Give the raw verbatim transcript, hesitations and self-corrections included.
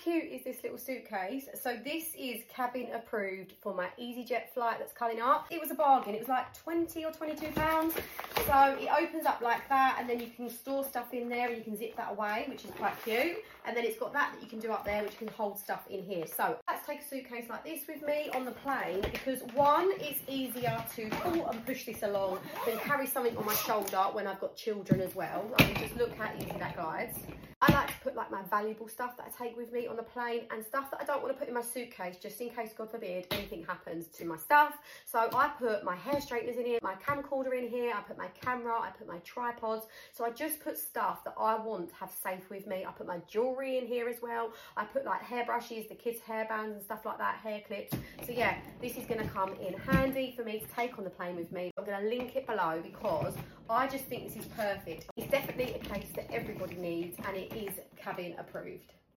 cute is this little suitcase? So this is cabin approved for my EasyJet flight that's coming up. It was a bargain. It was like twenty or twenty-two pounds. So it opens up like that, and then you can store stuff in there and you can zip that away, which is quite cute. And then it's got that that you can do up there, which can hold stuff in here. So let's take a suitcase like this with me on the plane, because one, it's easier to pull and push this along than carry something on my shoulder when I've got children as well. I mean, just look how easy that glides. I like to put like my valuable stuff that I take with me on the plane and stuff that I don't want to put in my suitcase just in case, God forbid, anything happens to my stuff. So I put my hair straighteners in here, my camcorder in here, I put my camera, I put my tripods. So I just put stuff that I want to have safe with me. I put my jewellery in here as well. I put like hairbrushes, the kids' hairbands and stuff like that, hair clips. So yeah, this is going to come in handy for me to take on the plane with me. I'm going to link it below because I just think this is perfect. It's definitely a case that everybody needs, and it is cabin approved.